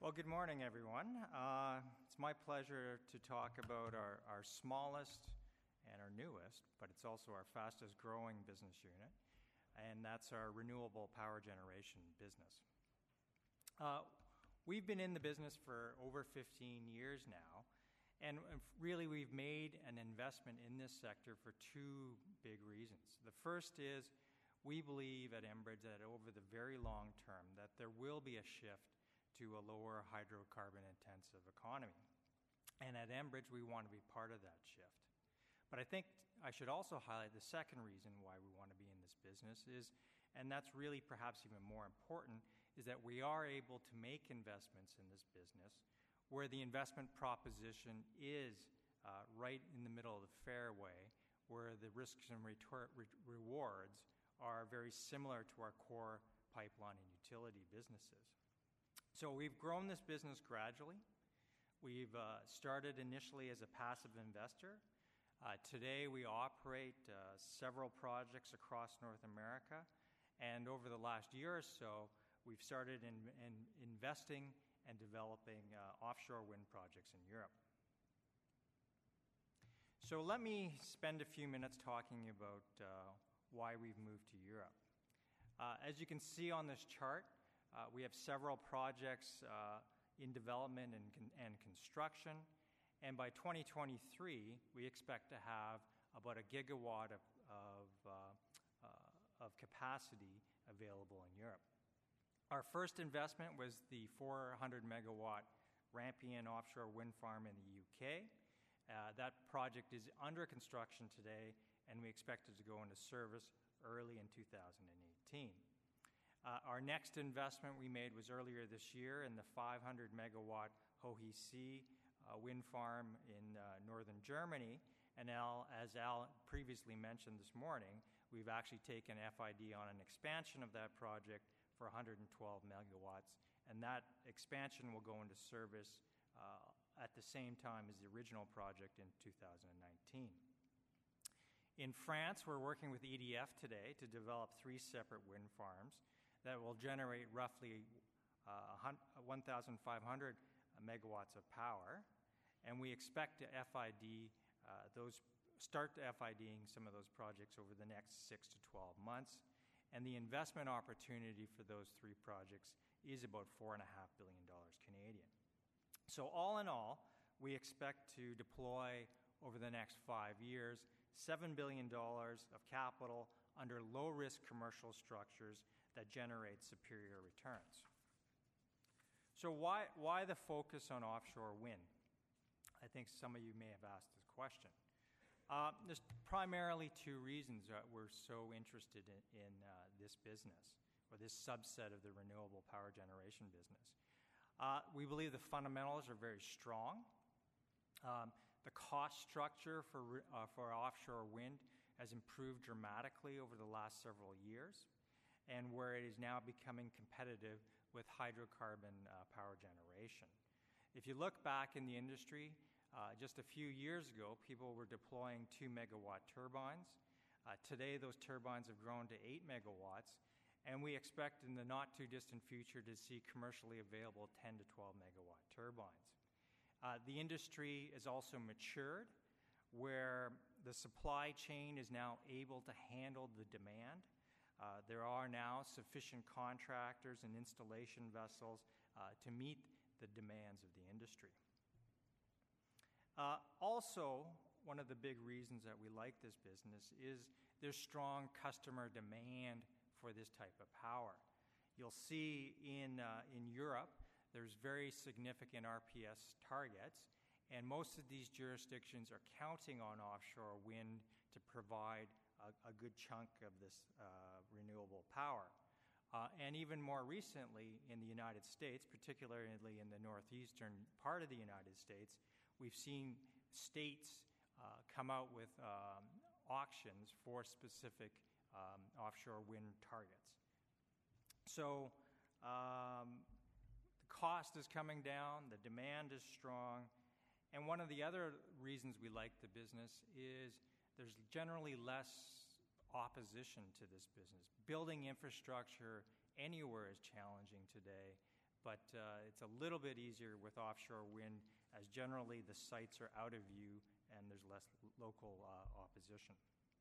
Well, good morning, everyone. It's my pleasure to talk about our smallest and our newest, but it's also our fastest growing business unit, and that's our renewable power generation business. We've been in the business for over 15 years now, and really we've made an investment in this sector for two big reasons. The first is we believe at Enbridge that over the very long term that there will be a shift to a lower hydrocarbon-intensive economy. And at Enbridge, we want to be part of that shift. But I think I should also highlight the second reason why we want to be in this business is, and that's really perhaps even more important, is that we are able to make investments in this business where the investment proposition is right in the middle of the fairway, where the risks and rewards are very similar to our core pipeline and utility businesses. So we've grown this business gradually. We've started initially as a passive investor. Today we operate several projects across North America, and over the last year or so, we've started in investing and developing offshore wind projects in Europe. So let me spend a few minutes talking about why we've moved to Europe. As you can see on this chart, we have several projects in development and construction, and by 2023, we expect to have about a gigawatt of capacity available in Europe. Our first investment was the 400-megawatt Rampion offshore wind farm in the UK. That project is under construction today, and we expect it to go into service early in 2018. Our next investment we made was earlier this year in the 500-megawatt Hohe See wind farm in northern Germany. And as Al previously mentioned this morning, we've actually taken FID on an expansion of that project for 112 megawatts. And that expansion will go into service at the same time as the original project in 2019. In France, we're working with EDF today to develop 3 separate wind farms that will generate roughly 1,500 megawatts of power, and we expect to start FIDing some of those projects over the next 6 to 12 months, and the investment opportunity for those 3 projects is about $4.5 billion Canadian. So all in all, we expect to deploy over the next 5 years $7 billion of capital under low-risk commercial structures that generate superior returns. So why the focus on offshore wind? I think some of you may have asked this question. There's primarily 2 reasons that we're so interested in this business, or this subset of the renewable power generation business. We believe the fundamentals are very strong. The cost structure for offshore wind has improved dramatically over the last several years, and where it is now becoming competitive with hydrocarbon power generation. If you look back in the industry, just a few years ago, people were deploying 2-megawatt turbines. Today, those turbines have grown to 8 megawatts, and we expect in the not-too-distant future to see commercially available 10 to 12-megawatt turbines. The industry has also matured, where the supply chain is now able to handle the demand. There are now sufficient contractors and installation vessels to meet the demands of the industry. Also, one of the big reasons that we like this business is there's strong customer demand for this type of power. You'll see in Europe, there's very significant RPS targets, and most of these jurisdictions are counting on offshore wind to provide a good chunk of this renewable power. And even more recently in the United States, particularly in the northeastern part of the United States, we've seen states come out with auctions for specific offshore wind targets. So the cost is coming down, the demand is strong, and one of the other reasons we like the business is there's generally less opposition to this business. Building infrastructure anywhere is challenging today, but it's a little bit easier with offshore wind, as generally the sites are out of view and there's less local opposition.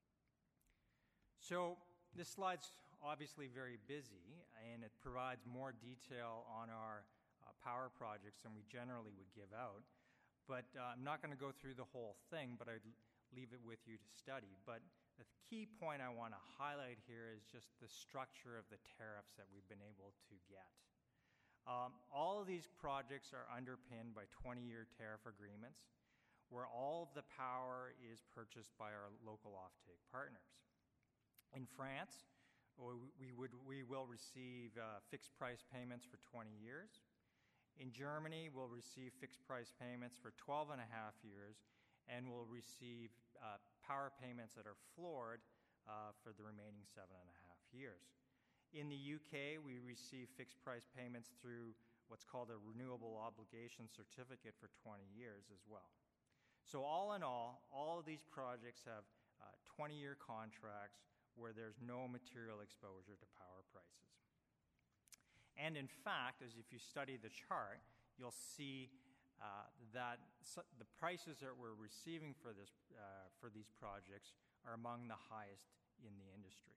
So this slide's obviously very busy, and it provides more detail on our power projects than we generally would give out. But I'm not going to go through the whole thing, but I'd leave it with you to study. But the key point I want to highlight here is just the structure of the tariffs that we've been able to get. All of these projects are underpinned by 20-year tariff agreements, where all of the power is purchased by our local offtake partners. In France, we will receive fixed price payments for 20 years. In Germany, we'll receive fixed price payments for 12 and a half years, and we'll receive power payments that are floored for the remaining 7 and a half years. In the UK, we receive fixed price payments through what's called a renewable obligation certificate for 20 years as well. So all in all of these projects have 20-year contracts where there's no material exposure to power prices. And in fact, as if you study the chart, you'll see that the prices that we're receiving for these projects are among the highest in the industry.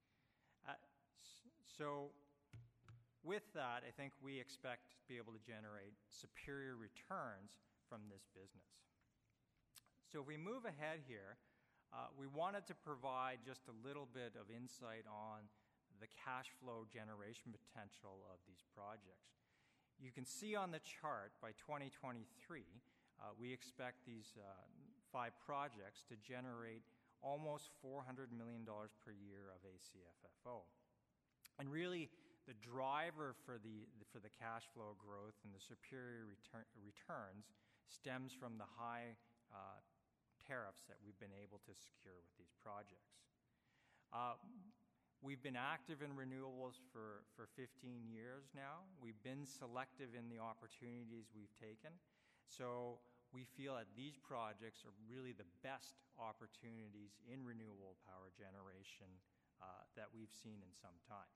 So with that, I think we expect to be able to generate superior returns from this business. So if we move ahead here, we wanted to provide just a little bit of insight on the cash flow generation potential of these projects. You can see on the chart by 2023, we expect these 5 projects to generate almost $400 million per year of ACFFO. And really, the driver for the cash flow growth and the superior returns stems from the high tariffs that we've been able to secure with these projects. We've been active in renewables for 15 years now. We've been selective in the opportunities we've taken. So we feel that these projects are really the best opportunities in renewable power generation that we've seen in some time.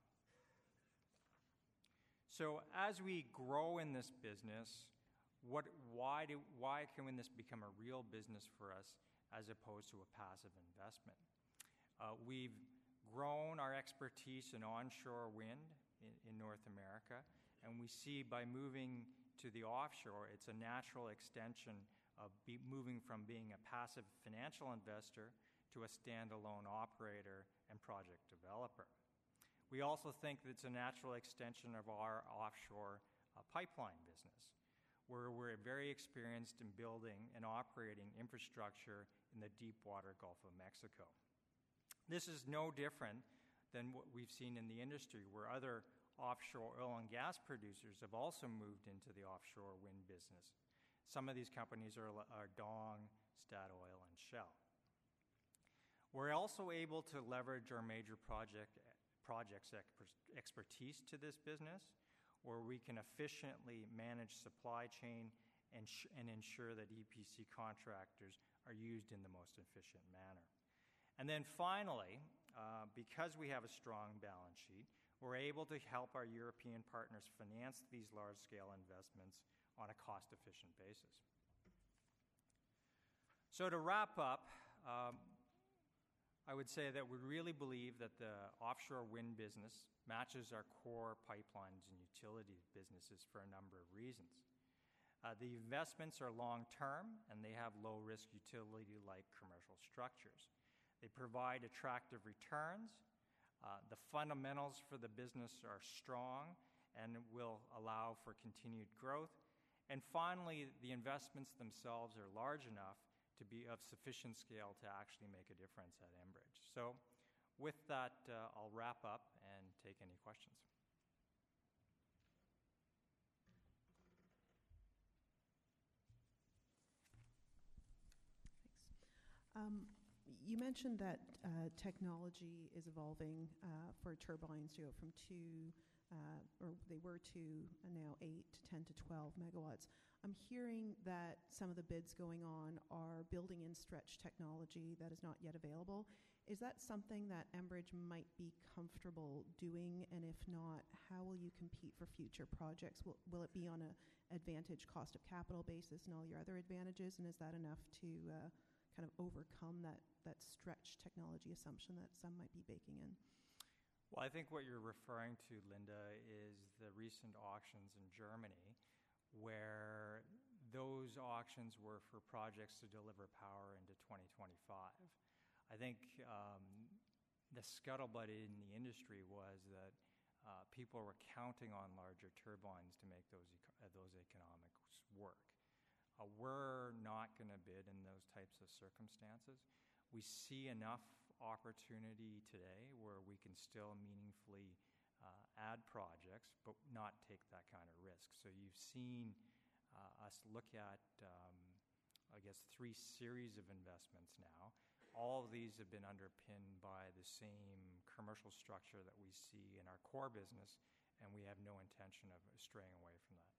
So as we grow in this business, why can this become a real business for us as opposed to a passive investment? We've grown our expertise in onshore wind in North America, and we see by moving to the offshore, it's a natural extension of moving from being a passive financial investor to a standalone operator and project developer. We also think that it's a natural extension of our offshore pipeline business, where we're very experienced in building and operating infrastructure in the deep water Gulf of Mexico. This is no different than what we've seen in the industry, where other offshore oil and gas producers have also moved into the offshore wind business. Some of these companies are Dong, Statoil, and Shell. We're also able to leverage our major projects expertise to this business, where we can efficiently manage supply chain and ensure that EPC contractors are used in the most efficient manner. And then finally, because we have a strong balance sheet, we're able to help our European partners finance these large-scale investments on a cost-efficient basis. So to wrap up, I would say that we really believe that the offshore wind business matches our core pipelines and utility businesses for a number of reasons. The investments are long-term, and they have low-risk utility-like commercial structures. They provide attractive returns. The fundamentals for the business are strong and will allow for continued growth. And finally, the investments themselves are large enough to be of sufficient scale to actually make a difference at Enbridge. So with that, I'll wrap up and take any questions. Thanks. You mentioned that technology is evolving for turbines to go from 2, or they were 2, and now 8 to 10 to 12 megawatts. I'm hearing that some of the bids going on are building in stretch technology that is not yet available. Is that something that Enbridge might be comfortable doing? And if not, how will you compete for future projects? Will it be on a advantage cost of capital basis and all your other advantages? And is that enough to kind of overcome that stretch technology assumption that some might be baking in? Well, I think what you're referring to, Linda, is the recent auctions in Germany, where those auctions were for projects to deliver power into 2025. I think the scuttlebutt in the industry was that people were counting on larger turbines to make those economics work. We're not going to bid in those types of circumstances. We see enough opportunity today where we can still meaningfully add projects, but not take that kind of risk. So you've seen us look at, I guess, 3 series of investments now. All of these have been underpinned by the same commercial structure that we see in our core business, and we have no intention of straying away from that.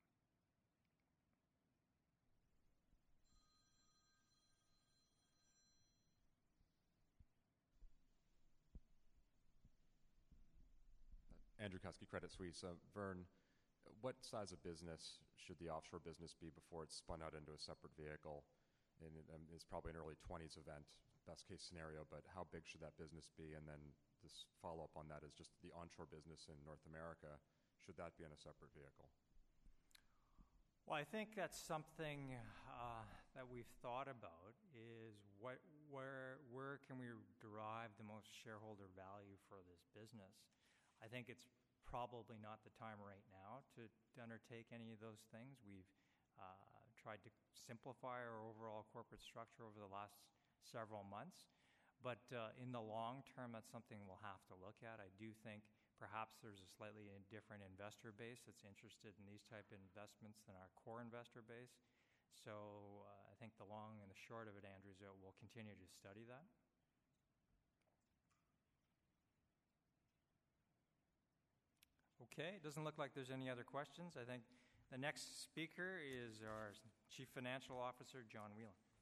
Andrew Kuske, Credit Suisse. Vern, what size of business should the offshore business be before it's spun out into a separate vehicle? And it's probably an early 20s event, best case scenario, but how big should that business be? And then this follow-up on that is just the onshore business in North America. Should that be in a separate vehicle? Well, I think that's something that we've thought about, is where can we derive the most shareholder value for this business? I think it's probably not the time right now to undertake any of those things. We've tried to simplify our overall corporate structure over the last several months. But in the long term, that's something we'll have to look at. I do think perhaps there's a slightly different investor base that's interested in these type of investments than our core investor base. So I think the long and the short of it, Andrew, is that we'll continue to study that. Okay, it doesn't look like there's any other questions. I think the next speaker is our Chief Financial Officer, John Whelan.